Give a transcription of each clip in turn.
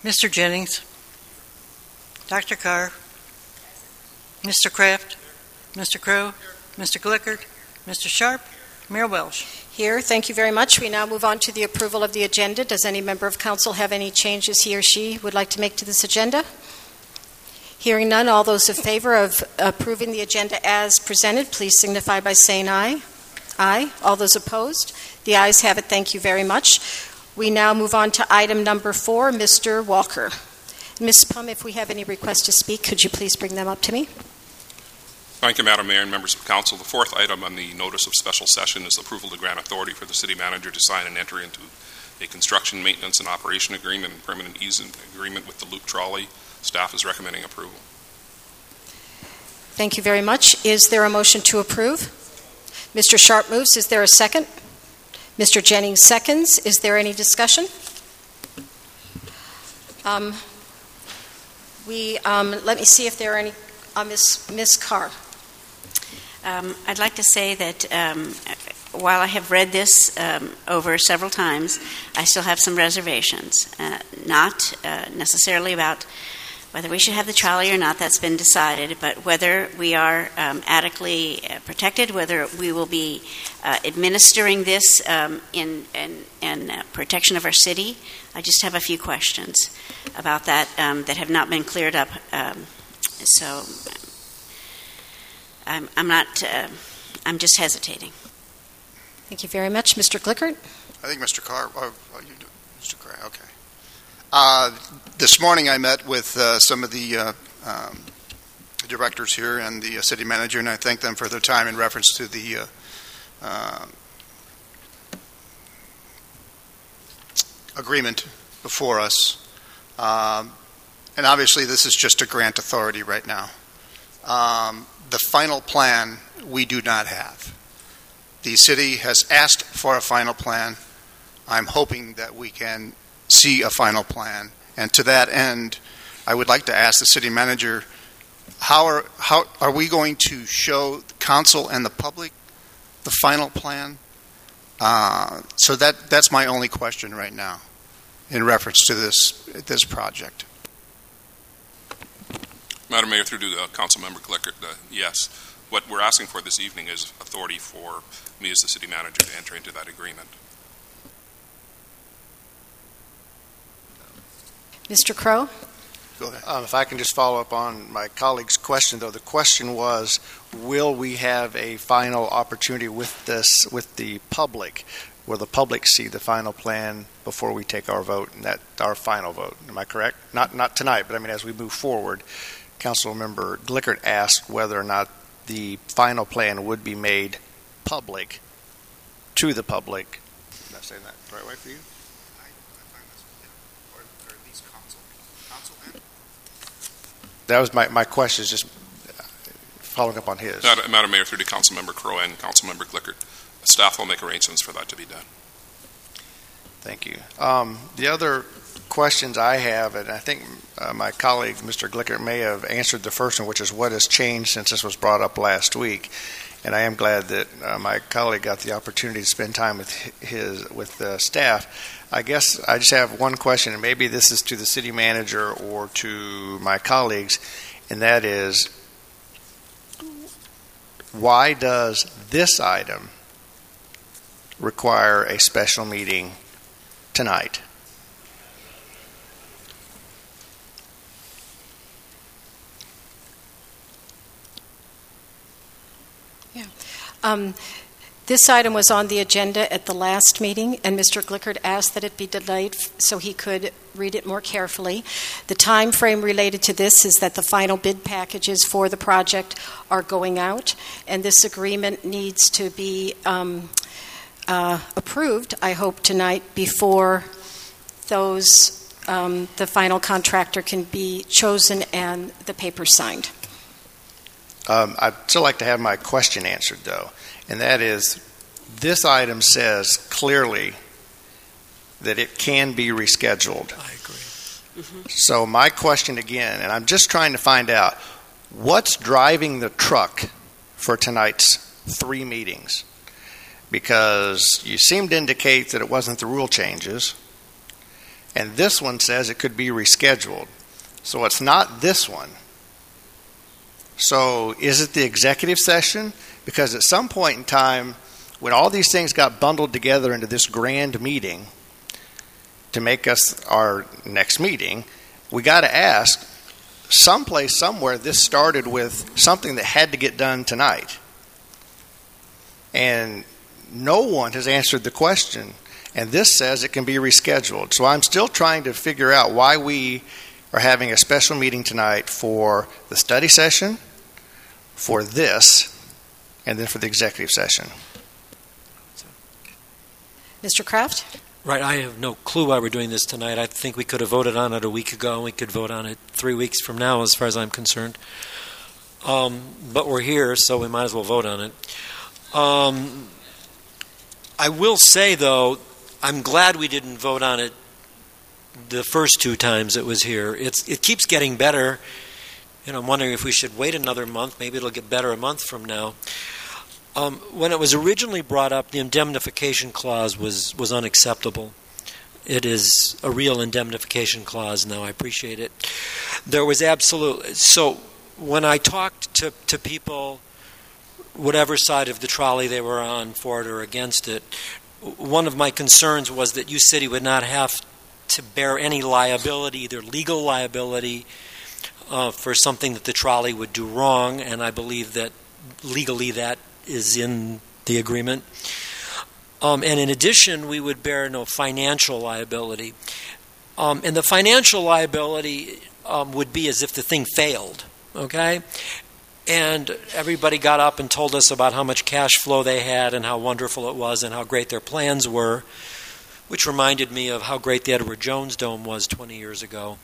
Mr. Jennings, Dr. Carr, Mr. Kraft, Mr. Crow, Mr. Glickert, Mr. Sharp, Mayor Welsh. Here, thank you very much. We now move on to the approval of the agenda. Does any member of council have any changes he or she would like to make to this agenda? Hearing none, all those in favor of approving the agenda as presented, please signify by saying aye. Aye. All those opposed? The ayes have it. Thank you very much. We now move on to item number 4, Mr. Walker. Ms. Pum, if we have any requests to speak, could you please bring them up to me? Thank you, Madam Mayor and members of council. The fourth item on the notice of special session is approval to grant authority for the city manager to sign and enter into a construction, maintenance, and operation agreement and permanent easement agreement with the Loop Trolley. Staff is recommending approval. Thank you very much. Is there a motion to approve? Mr. Sharp moves. Is there a second? Mr. Jennings seconds. Is there any discussion? Let me see if there are any. Ms. Carr. I'd like to say that while I have read this over several times, I still have some reservations. Not necessarily about whether we should have the trolley or not, that's been decided, but whether we are adequately protected, whether we will be administering this in protection of our city. I just have a few questions about that that have not been cleared up. So I'm just hesitating. Thank you very much. Mr. Glickert? I think Mr. Carr, you do, Mr. Carr, okay. This morning I met with some of the directors here and the city manager, and I thank them for their time in reference to the agreement before us. And obviously this is just a grant authority right now. The final plan we do not have. The city has asked for a final plan. I'm hoping that we can see a final plan. And to that end, I would like to ask the city manager, how are we going to show the council and the public the final plan? So that's my only question right now in reference to this project. Madam Mayor, through to Councilmember Glickert, yes. What we're asking for this evening is authority for me as the city manager to enter into that agreement. Mr. Crow? Go ahead. If I can just follow up on my colleague's question, though. The question was, will we have a final opportunity with the public? Will the public see the final plan before we take our vote, and that our final vote? Am I correct? Not tonight, but I mean as we move forward. Councilmember Glickert asked whether or not the final plan would be made public to the public. Am I saying that the right way for you? Or at least council and? That was my question, is just following up on his. Madam Mayor, through to Councilmember Crow and Councilmember Glickert, staff will make arrangements for that to be done. Thank you. The other questions I have, and I think my colleague, Mr. Glickert, may have answered the first one, which is what has changed since this was brought up last week. And I am glad that my colleague got the opportunity to spend time with the staff. I guess I just have one question, and maybe this is to the city manager or to my colleagues, and that is, why does this item require a special meeting tonight? This item was on the agenda at the last meeting, and Mr. Glickert asked that it be delayed so he could read it more carefully. The time frame related to this is that the final bid packages for the project are going out, and this agreement needs to be approved, I hope, tonight before the final contractor can be chosen and the paper signed. I'd still like to have my question answered, though, and that is, this item says clearly that it can be rescheduled. I agree. Mm-hmm. So my question again, and I'm just trying to find out, what's driving the truck for tonight's 3 meetings? Because you seem to indicate that it wasn't the rule changes, and this one says it could be rescheduled. So it's not this one. So is it the executive session? Because at some point in time, when all these things got bundled together into this grand meeting to make us our next meeting, we got to ask, someplace, somewhere, this started with something that had to get done tonight. And no one has answered the question. And this says it can be rescheduled. So I'm still trying to figure out why we are having a special meeting tonight for the study session, for this, and then for the executive session. Mr. Kraft? Right, I have no clue why we're doing this tonight. I think we could have voted on it a week ago, and we could vote on it 3 weeks from now, as far as I'm concerned. But we're here, so we might as well vote on it. I will say, though, I'm glad we didn't vote on it the first 2 times it was here. It keeps getting better, and I'm wondering if we should wait another month. Maybe it'll get better a month from now. When it was originally brought up, the indemnification clause was unacceptable. It is a real indemnification clause now. I appreciate it. There was absolutely... So when I talked to people, whatever side of the trolley they were on, for it or against it, one of my concerns was that UCity would not have to bear any liability, either legal liability for something that the trolley would do wrong, and I believe that legally that is in the agreement. And in addition, we would bear no financial liability. And the financial liability would be as if the thing failed, okay? And everybody got up and told us about how much cash flow they had and how wonderful it was and how great their plans were, which reminded me of how great the Edward Jones Dome was 20 years ago.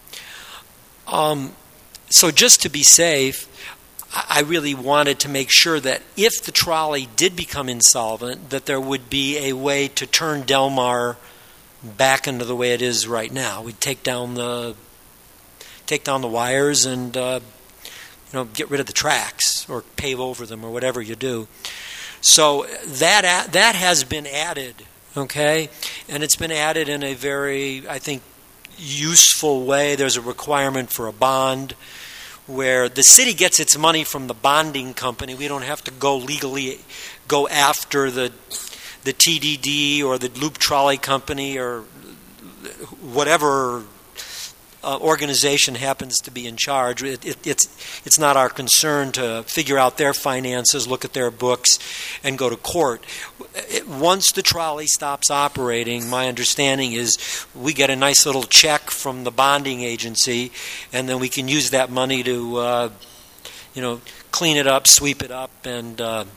So just to be safe, I really wanted to make sure that if the trolley did become insolvent, that there would be a way to turn Del Mar back into the way it is right now. We'd take down the wires and get rid of the tracks or pave over them or whatever you do. So that has been added, okay? And it's been added in a very, I think, useful way. There's a requirement for a bond where the city gets its money from the bonding company. We don't have to legally go after the TDD or the Loop Trolley Company or whatever organization happens to be in charge. It's not our concern to figure out their finances, look at their books, and go to court. Once the trolley stops operating, my understanding is we get a nice little check from the bonding agency, and then we can use that money to clean it up, sweep it up, and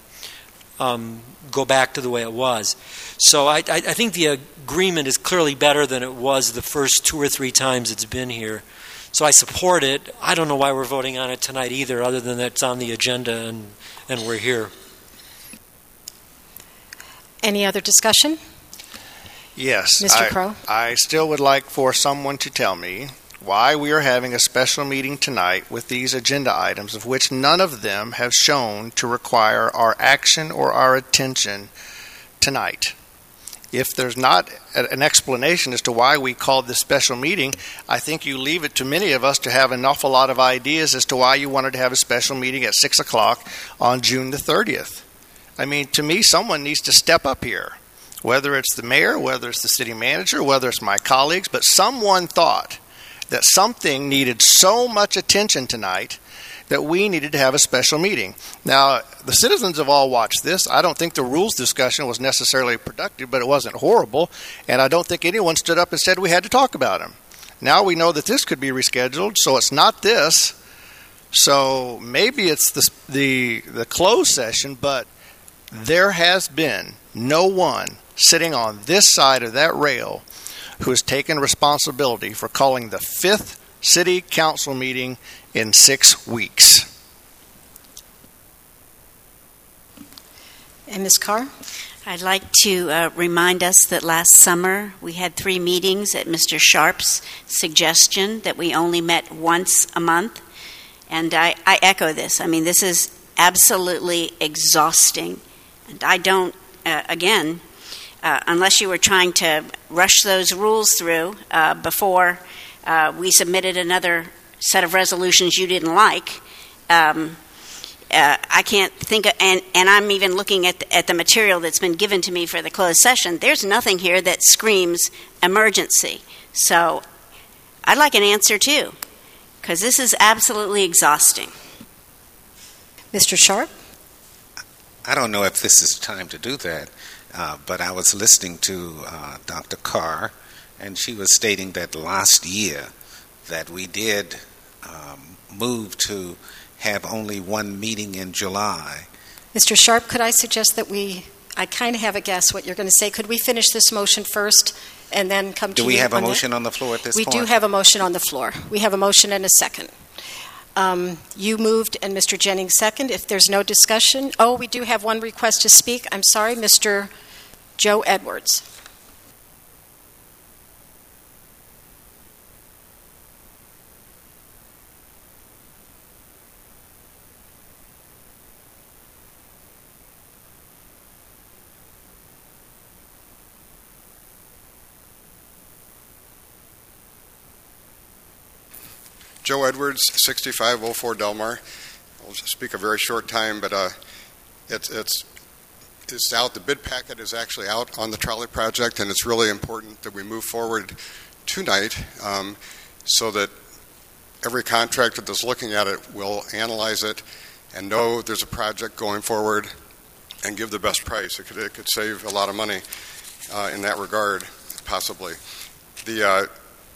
go back to the way it was. So I think the agreement is clearly better than it was the first 2 or 3 times it's been here. So I support it. I don't know why we're voting on it tonight either, other than that it's on the agenda and we're here. Any other discussion? Yes. Mr. Crow? I still would like for someone to tell me why we are having a special meeting tonight with these agenda items, of which none of them have shown to require our action or our attention tonight. If there's not an explanation as to why we called this special meeting, I think you leave it to many of us to have an awful lot of ideas as to why you wanted to have a special meeting at 6 o'clock on June the 30th. I mean, to me, someone needs to step up here, whether it's the mayor, whether it's the city manager, whether it's my colleagues, but someone thought that something needed so much attention tonight that we needed to have a special meeting. Now, the citizens have all watched this. I don't think the rules discussion was necessarily productive, but it wasn't horrible, and I don't think anyone stood up and said we had to talk about them. Now we know that this could be rescheduled, so it's not this. So maybe it's the closed session, but there has been no one sitting on this side of that rail who has taken responsibility for calling the 5th city council meeting in 6 weeks. And Ms. Carr? I'd like to remind us that last summer we had 3 meetings at Mr. Sharp's suggestion that we only met once a month. And I echo this. I mean, this is absolutely exhausting. And I don't, again, unless you were trying to rush those rules through before we submitted another set of resolutions you didn't like. I can't think of, and I'm even looking at the material that's been given to me for the closed session. There's nothing here that screams emergency. So I'd like an answer too, because this is absolutely exhausting. Mr. Sharp? I don't know if this is time to do that, but I was listening to Dr. Carr, and she was stating that last year that we did move to have only one meeting in July. Mr. Sharp, could I suggest that I kind of have a guess what you're going to say. Could we finish this motion first and then come to you? Do we have a motion on the floor at this point? We do have a motion on the floor. We have a motion and a second. You moved and Mr. Jennings second. If there's no discussion, we do have one request to speak. I'm sorry, Mr. Joe Edwards. Joe Edwards, 6504 Delmar. I'll speak a very short time, but it's out. The bid packet is actually out on the trolley project, and it's really important that we move forward tonight so that every contractor that's looking at it will analyze it and know there's a project going forward and give the best price. It could save a lot of money in that regard, possibly. The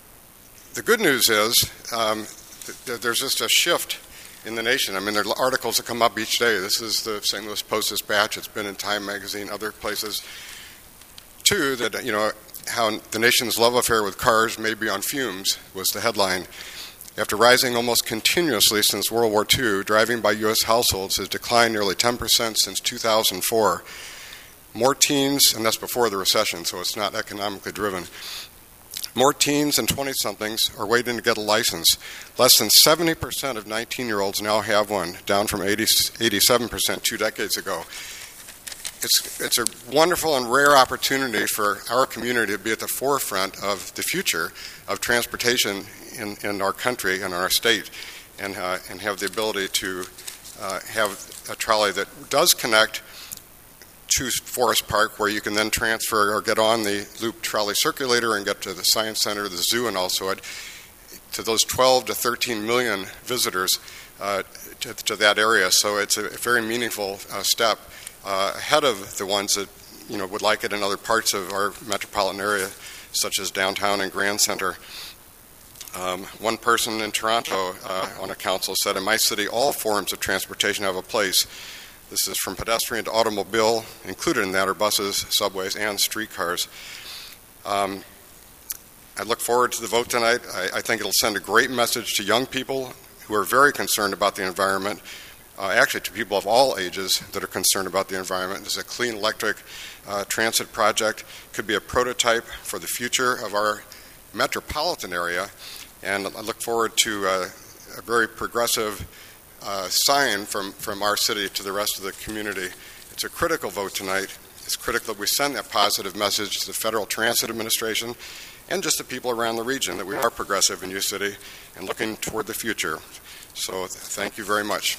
good news is there's just a shift in the nation. I mean, there are articles that come up each day. This is the St. Louis Post-Dispatch. It's been in Time Magazine, other places, too, that, how the nation's love affair with cars may be on fumes was the headline. After rising almost continuously since World War II, driving by U.S. households has declined nearly 10% since 2004. More teens, and that's before the recession, so it's not economically driven. More teens and 20-somethings are waiting to get a license. Less than 70% of 19-year-olds now have one, down from 87% 2 decades ago. It's a wonderful and rare opportunity for our community to be at the forefront of the future of transportation in our country and in our state, and have the ability to have a trolley that does connect to Forest Park, where you can then transfer or get on the loop trolley circulator and get to the Science Center, the zoo, and also to those 12 to 13 million visitors to that area. So it's a very meaningful step ahead of the ones that would like it in other parts of our metropolitan area, such as downtown and Grand Center. One person in Toronto on a council said, "In my city, all forms of transportation have a place." This is from pedestrian to automobile. Included in that are buses, subways, and streetcars. I look forward to the vote tonight. I think it'll send a great message to young people who are very concerned about the environment, actually to people of all ages that are concerned about the environment. This is a clean electric transit project. Could be a prototype for the future of our metropolitan area, and I look forward to a very progressive sign from our city to the rest of the community. It's a critical vote tonight. It's critical that we send that positive message to the Federal Transit Administration and just the people around the region that we are progressive in U-City and looking toward the future. So thank you very much.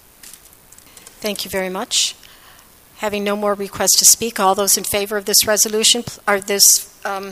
Thank you very much. Having no more requests to speak, all those in favor of this resolution or this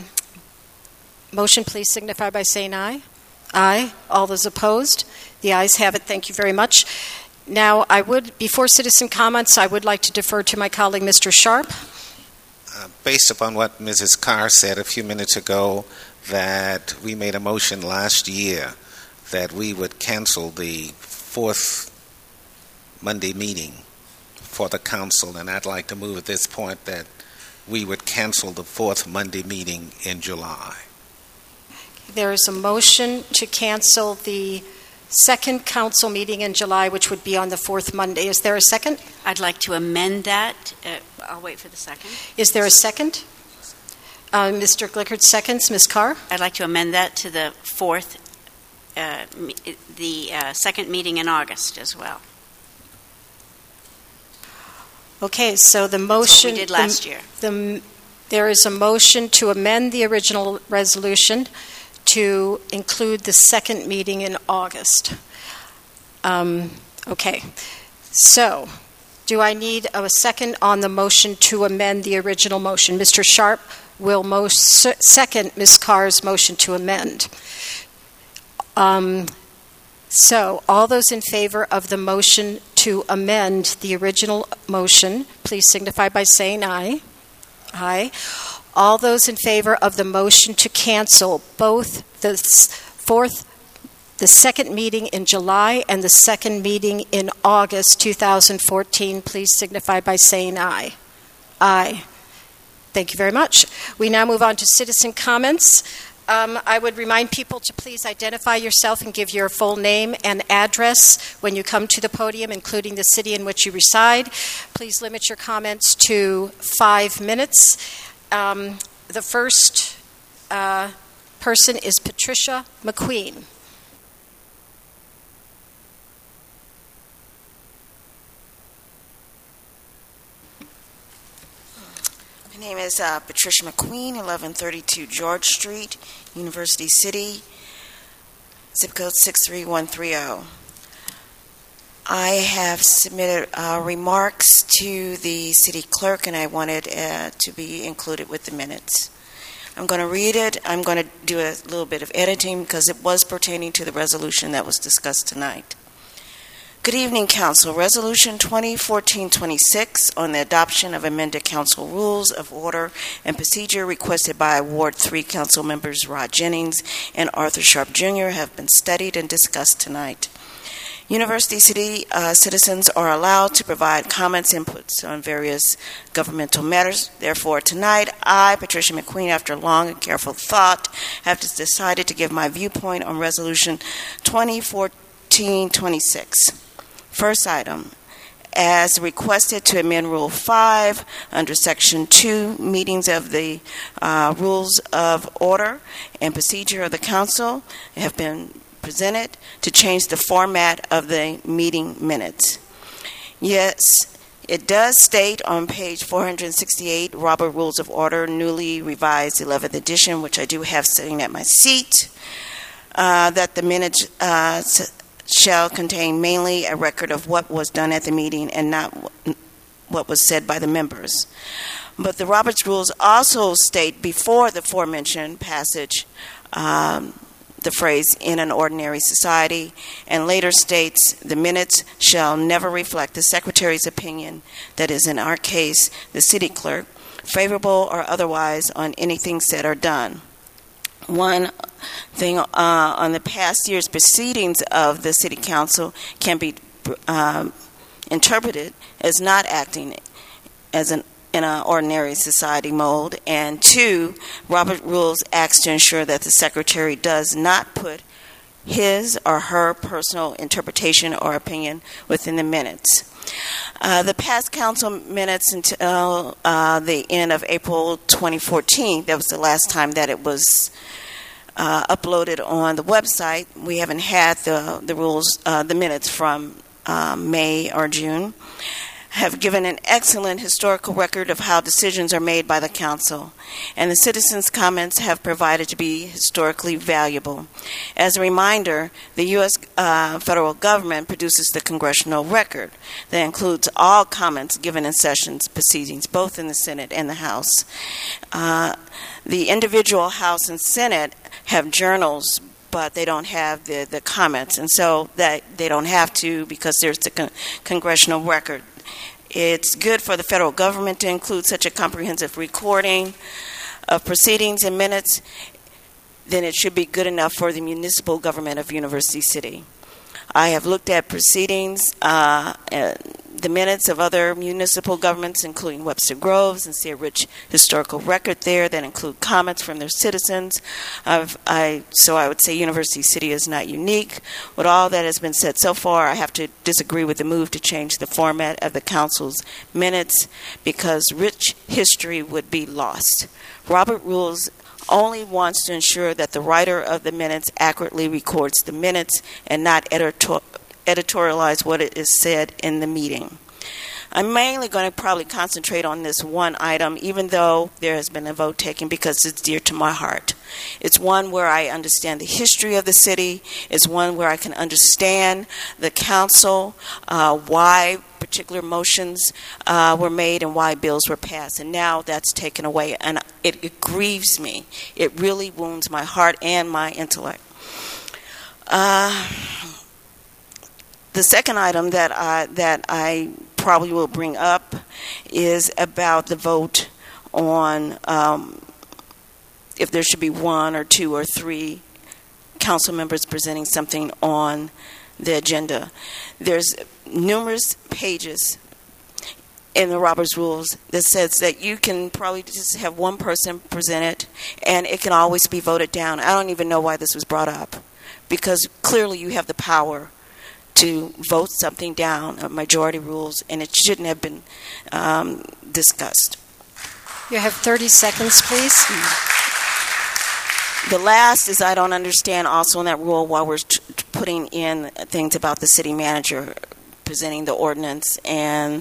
motion, please signify by saying aye. Aye. All those opposed? The ayes have it. Thank you very much. Now, before citizen comments, I would like to defer to my colleague, Mr. Sharp. Based upon what Mrs. Carr said a few minutes ago, that we made a motion last year that we would cancel the fourth Monday meeting for the council, and I'd like to move at this point that we would cancel the fourth Monday meeting in July. There is a motion to cancel the second council meeting in July, which would be on the fourth Monday. Is there a second? I'd like to amend that. I'll wait for the second. Is there a second? Mr. Glickard seconds. Ms. Carr? I'd like to amend that to the fourth, the second meeting in August as well. Okay, so the motion... That's what we did last year. There is a motion to amend the original resolution to include the second meeting in August. Okay. So, do I need a second on the motion to amend the original motion? Mr. Sharp will second Ms. Carr's motion to amend. So, all those in favor of the motion to amend the original motion, please signify by saying aye. Aye. All those in favor of the motion to cancel both the second meeting in July and the second meeting in August 2014, please signify by saying aye. Aye. Thank you very much. We now move on to citizen comments. I would remind people to please identify yourself and give your full name and address when you come to the podium, including the city in which you reside. Please limit your comments to 5 minutes. The first person is Patricia McQueen. My name is Patricia McQueen, 1132 George Street, University City, zip code 63130. I have submitted remarks to the city clerk, and I wanted to be included with the minutes. I'm going to read it. I'm going to do a little bit of editing because it was pertaining to the resolution that was discussed tonight. Good evening, Council. Resolution 2014-26 on the adoption of amended Council Rules of Order and Procedure requested by Ward 3 Council members Rod Jennings and Arthur Sharp Jr. have been studied and discussed tonight. University City citizens are allowed to provide comments, inputs on various governmental matters. Therefore, tonight, I, Patricia McQueen, after long and careful thought, have decided to give my viewpoint on Resolution 2014-26. First item, as requested to amend Rule 5 under Section 2, meetings of the Rules of Order and Procedure of the Council have been presented to change the format of the meeting minutes. Yes, it does state on page 468, Robert Rules of Order, newly revised 11th edition, which I do have sitting at my seat, that the minutes shall contain mainly a record of what was done at the meeting and not what was said by the members. But the Roberts Rules also state before the aforementioned passage the phrase "in an ordinary society," and later states the minutes shall never reflect the Secretary's opinion, that is, in our case, the City Clerk, favorable or otherwise on anything said or done. One thing on the past year's proceedings of the City Council can be interpreted as not acting as in an ordinary society mode, and two, Robert Rules acts to ensure that the Secretary does not put his or her personal interpretation or opinion within the minutes. The past council minutes until the end of April 2014, that was the last time that it was uploaded on the website. We haven't had the rules, the minutes from May or June, have given an excellent historical record of how decisions are made by the council, and the citizens' comments have provided to be historically valuable. As a reminder, the U.S. federal government produces the congressional record that includes all comments given in sessions proceedings, both in the Senate and the House. The individual House and Senate have journals, but they don't have the comments, and so that they don't have to because there's the congressional record. It's good for the federal government to include such a comprehensive recording of proceedings and minutes. Then it should be good enough for the municipal government of University City. I have looked at proceedings, the minutes of other municipal governments, including Webster Groves, and see a rich historical record there that include comments from their citizens. So I would say University City is not unique. With all that has been said so far, I have to disagree with the move to change the format of the council's minutes because rich history would be lost. Robert Rules only wants to ensure that the writer of the minutes accurately records the minutes and not editorialize what is said in the meeting. I'm mainly going to probably concentrate on this one item, even though there has been a vote taken, because it's dear to my heart. It's one where I understand the history of the city. It's one where I can understand the council, why particular motions were made and why bills were passed. And now that's taken away, and it grieves me. It really wounds my heart and my intellect. The second item that I probably will bring up is about the vote on if there should be one or two or three council members presenting something on the agenda. There's numerous pages in the Robert's Rules that says that you can probably just have one person present it, and it can always be voted down. I don't even know why this was brought up, because clearly you have the power to vote something down, majority rules, and it shouldn't have been discussed. You have 30 seconds, please. The last is I don't understand also in that rule why we're putting in things about the city manager presenting the ordinance and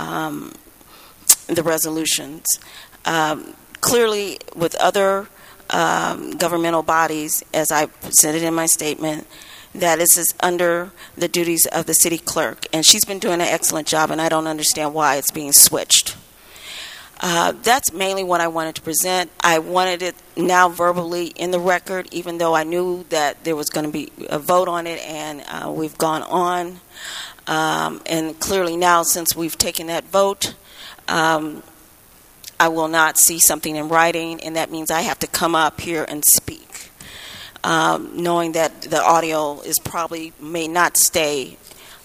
the resolutions. Clearly, with other governmental bodies, as I said it in my statement, that this is under the duties of the city clerk, and she's been doing an excellent job, and I don't understand why it's being switched. That's mainly what I wanted to present. I wanted it now verbally in the record, even though I knew that there was going to be a vote on it, and we've gone on. And clearly now, since we've taken that vote, I will not see something in writing, and that means I have to come up here and speak. Knowing that the audio is probably may not stay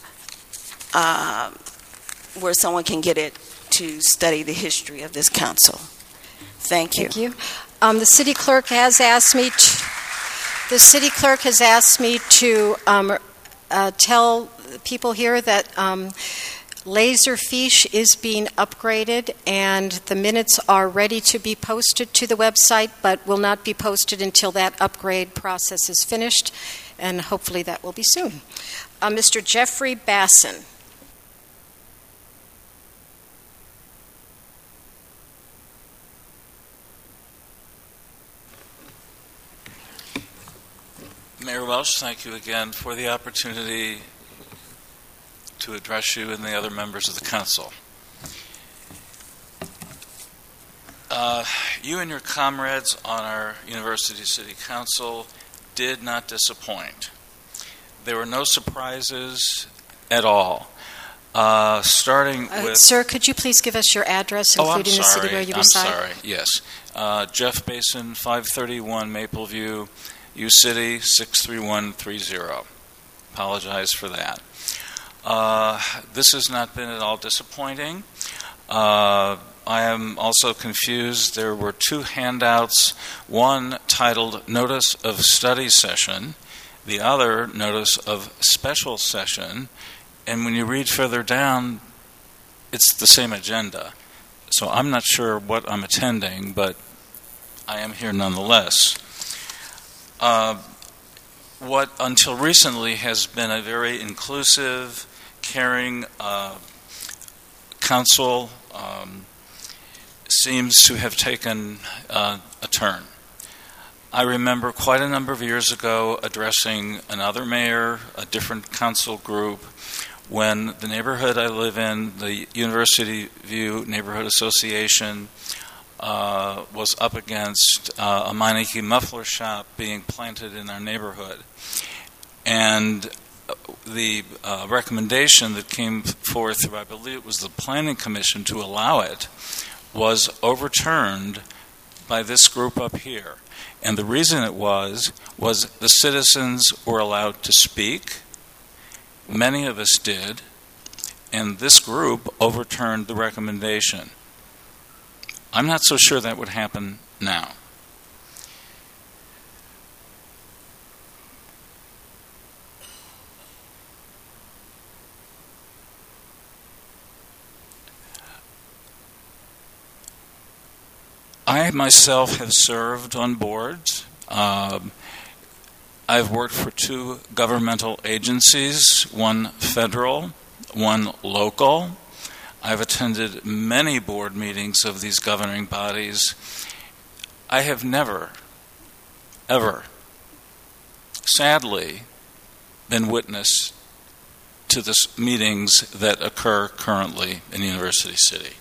where someone can get it to study the history of this council. Thank you. Thank you. The city clerk has asked me to tell people here that Laserfiche is being upgraded, and the minutes are ready to be posted to the website, but will not be posted until that upgrade process is finished, and hopefully that will be soon. Mr. Jeffrey Basson. Mayor Welsh, thank you again for the opportunity to address you and the other members of the council. You and your comrades on our University City Council did not disappoint. There were no surprises at all. Starting with... Sir, could you please give us your address, including the city where you reside? I'm sorry, yes. Jeff Basin, 531 Maple View, U-City, 63130. Apologize for that. This has not been at all disappointing. I am also confused. There were two handouts, one titled Notice of Study Session, the other Notice of Special Session, and when you read further down, it's the same agenda. So I'm not sure what I'm attending, but I am here nonetheless. What until recently has been a very inclusive, caring council seems to have taken a turn. I remember quite a number of years ago addressing another mayor, a different council group, when the neighborhood I live in, the University View Neighborhood Association, was up against a Meineke muffler shop being planted in our neighborhood. And the recommendation that came forth, I believe it was the Planning Commission to allow it, was overturned by this group up here. And the reason it was the citizens were allowed to speak. Many of us did. And this group overturned the recommendation. I'm not so sure that would happen now. I myself have served on boards. I've worked for two governmental agencies, one federal, one local. I've attended many board meetings of these governing bodies. I have never, ever, sadly, been witness to the meetings that occur currently in University City.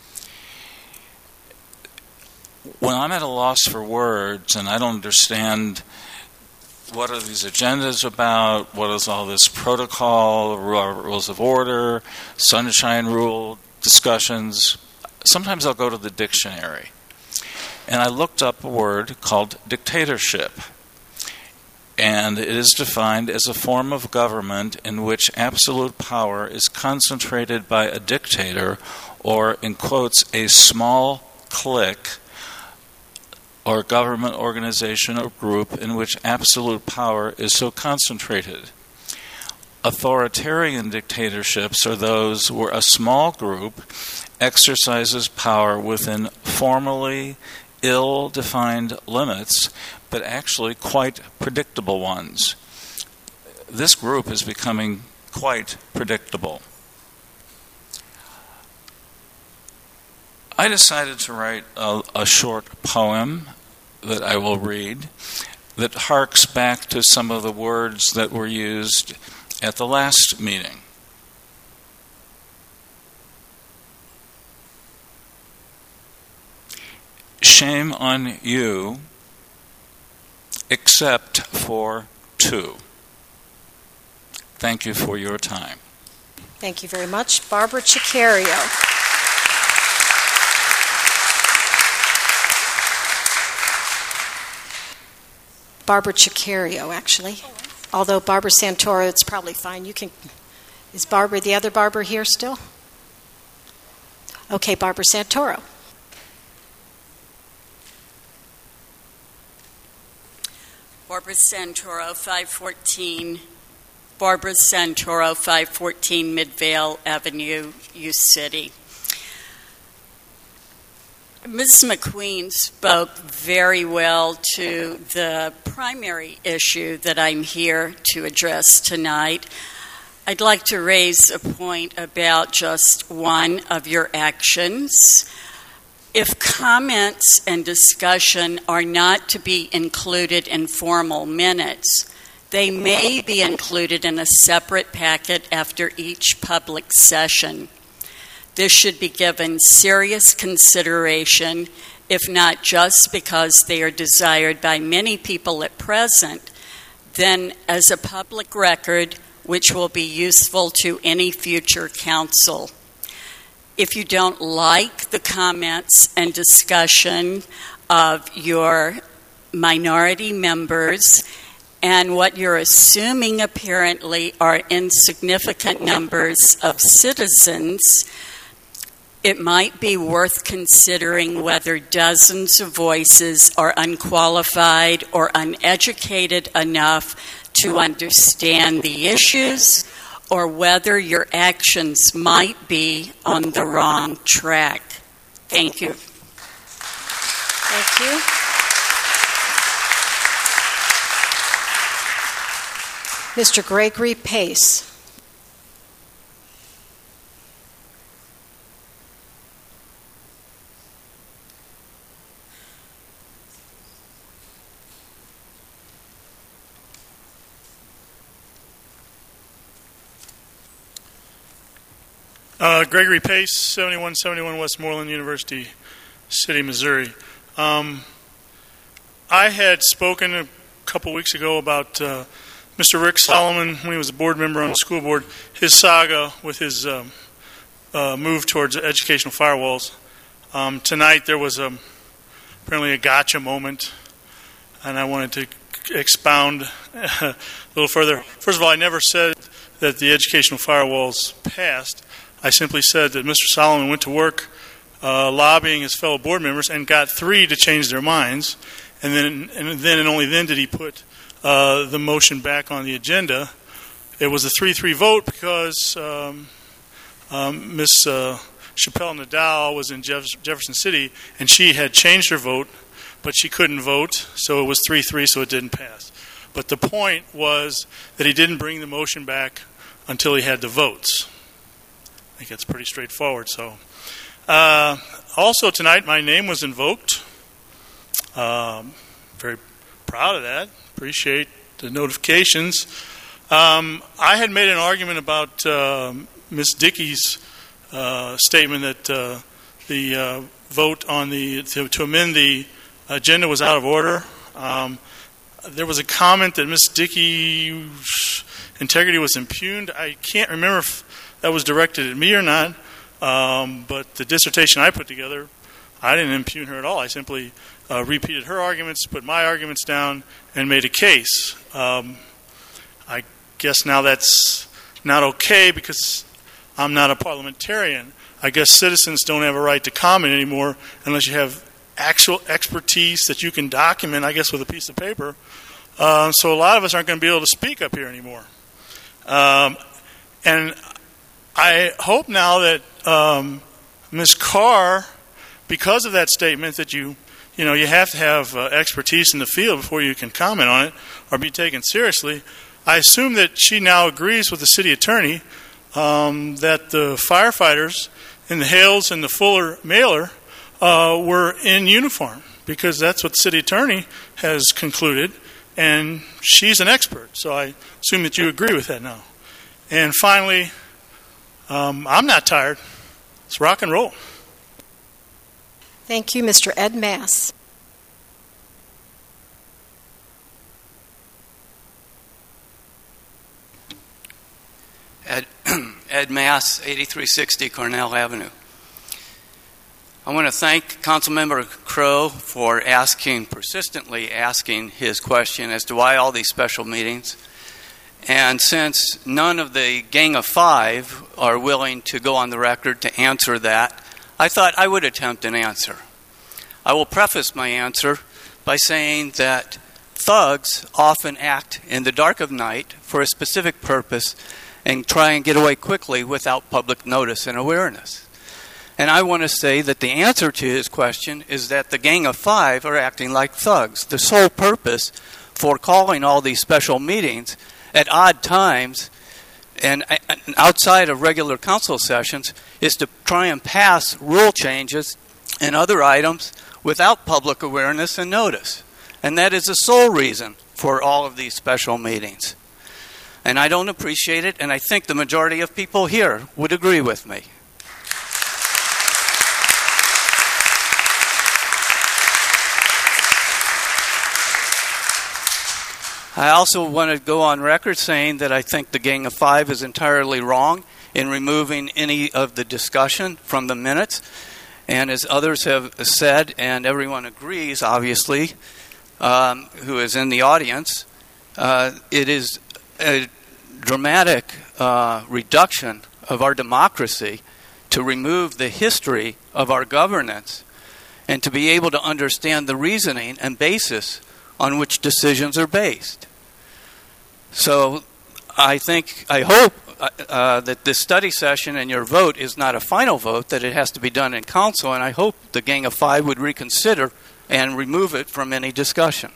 When I'm at a loss for words and I don't understand what are these agendas about, what is all this protocol, rules of order, sunshine rule discussions, sometimes I'll go to the dictionary. And I looked up a word called dictatorship. And it is defined as a form of government in which absolute power is concentrated by a dictator, or, in quotes, a small clique or government organization or group in which absolute power is so concentrated. Authoritarian dictatorships are those where a small group exercises power within formally ill-defined limits, but actually quite predictable ones. This group is becoming quite predictable. I decided to write a short poem that I will read that harks back to some of the words that were used at the last meeting. Shame on you, except for two. Thank you for your time. Thank you very much. Barbara Ciccario. Barbara Ciccario, actually. Although Barbara Santoro, it's probably fine. You can. Is Barbara, the other Barbara, here still? Okay, Barbara Santoro. Barbara Santoro, 514. Barbara Santoro, 514 Midvale Avenue, U City. Ms. McQueen spoke very well to the primary issue that I'm here to address tonight. I'd like to raise a point about just one of your actions. If comments and discussion are not to be included in formal minutes, they may be included in a separate packet after each public session. This should be given serious consideration, if not just because they are desired by many people at present, then as a public record which will be useful to any future council. If you don't like the comments and discussion of your minority members and what you're assuming apparently are insignificant numbers of citizens, it might be worth considering whether dozens of voices are unqualified or uneducated enough to understand the issues, or whether your actions might be on the wrong track. Thank you. Thank you. Mr. Gregory Pace. Gregory Pace, 7171 Westmoreland University, City, Missouri. I had spoken a couple weeks ago about Mr. Rick Solomon, when he was a board member on the school board, his saga with his move towards educational firewalls. Tonight there was apparently a gotcha moment, and I wanted to expound a little further. First of all, I never said that the educational firewalls passed. I simply said that Mr. Solomon went to work lobbying his fellow board members and got 3 to change their minds, and only then did he put the motion back on the agenda. It was a 3-3 vote because Ms. Chappelle Nadal was in Jefferson City, and she had changed her vote, but she couldn't vote, so it was 3-3, so it didn't pass. But the point was that he didn't bring the motion back until he had the votes. think that's pretty straightforward. So, also tonight, my name was invoked. Very proud of that. Appreciate the notifications. I had made an argument about Ms. Dickey's statement that the vote on to amend the agenda was out of order. There was a comment that Ms. Dickey's integrity was impugned. I can't remember if that was directed at me or not, but the dissertation I put together, I didn't impugn her at all. I simply repeated her arguments, put my arguments down, and made a case. I guess now that's not okay because I'm not a parliamentarian. I guess citizens don't have a right to comment anymore unless you have actual expertise that you can document, I guess, with a piece of paper. So a lot of us aren't going to be able to speak up here anymore. And I hope now that Ms. Carr, because of that statement that you have to have expertise in the field before you can comment on it or be taken seriously, I assume that she now agrees with the city attorney that the firefighters in the Hales and the Fuller mailer were in uniform, because that's what the city attorney has concluded, and she's an expert. So I assume that you agree with that now. And finally, I'm not tired. Let's rock and roll. Thank you, Mr. Ed Mass. Ed Mass, 8360 Cornell Avenue. I want to thank Councilmember Crow for persistently asking his question as to why all these special meetings. And since none of the Gang of Five are willing to go on the record to answer that, I thought I would attempt an answer. I will preface my answer by saying that thugs often act in the dark of night for a specific purpose and try and get away quickly without public notice and awareness. And I want to say that the answer to his question is that the Gang of Five are acting like thugs. The sole purpose for calling all these special meetings at odd times and outside of regular council sessions is to try and pass rule changes and other items without public awareness and notice. And that is the sole reason for all of these special meetings. And I don't appreciate it, and I think the majority of people here would agree with me. I also want to go on record saying that I think the Gang of Five is entirely wrong in removing any of the discussion from the minutes. And as others have said, and everyone agrees, obviously, who is in the audience, it is a dramatic reduction of our democracy to remove the history of our governance and to be able to understand the reasoning and basis on which decisions are based. So I hope that this study session and your vote is not a final vote, that it has to be done in council, and I hope the Gang of Five would reconsider and remove it from any discussion.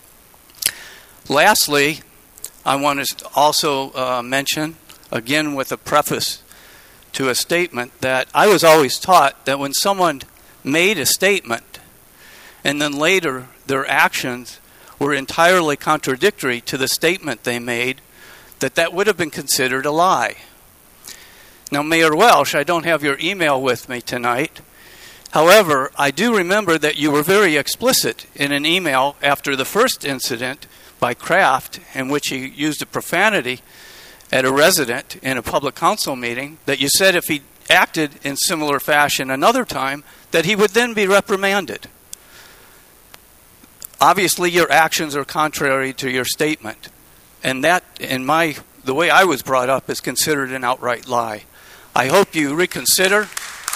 Lastly, I want to also mention, again with a preface to a statement, that I was always taught that when someone made a statement and then later their actions were entirely contradictory to the statement they made, that would have been considered a lie. Now, Mayor Welsh, I don't have your email with me tonight. However, I do remember that you were very explicit in an email after the first incident by Kraft, in which he used a profanity at a resident in a public council meeting, that you said if he acted in similar fashion another time, that he would then be reprimanded. Obviously, your actions are contrary to your statement. And that, the way I was brought up, is considered an outright lie. I hope you reconsider.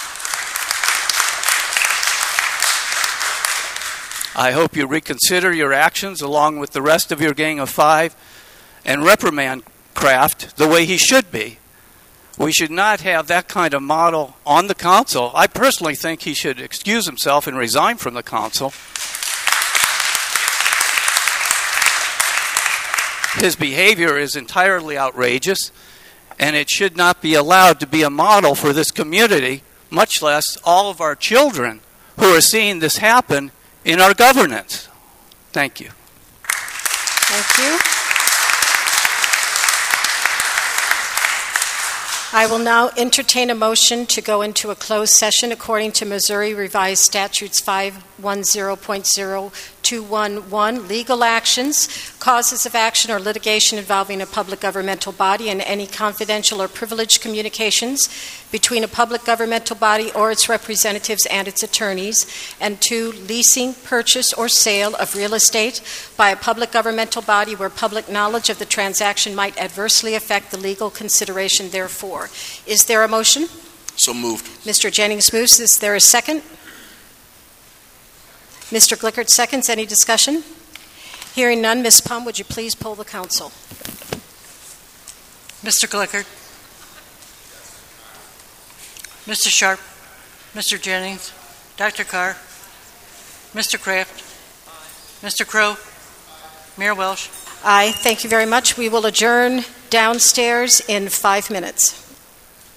I hope you reconsider your actions along with the rest of your Gang of Five and reprimand Kraft the way he should be. We should not have that kind of model on the council. I personally think he should excuse himself and resign from the council. His behavior is entirely outrageous, and it should not be allowed to be a model for this community, much less all of our children who are seeing this happen in our governance. Thank you. Thank you. I will now entertain a motion to go into a closed session according to Missouri Revised Statutes 510.0211, legal actions, causes of action or litigation involving a public governmental body, and any confidential or privileged communications between a public governmental body or its representatives and its attorneys, and 2, leasing, purchase, or sale of real estate by a public governmental body where public knowledge of the transaction might adversely affect the legal consideration therefor. Is there a motion? So moved. Mr. Jennings moves. Is there a second? Mr. Glickert seconds. Any discussion? Hearing none, Ms. Pum, would you please poll the council? Mr. Glickert. Mr. Sharp. Mr. Jennings. Dr. Carr. Mr. Kraft. Mr. Crow. Mayor Welsh. Aye. Thank you very much. We will adjourn downstairs in 5 minutes.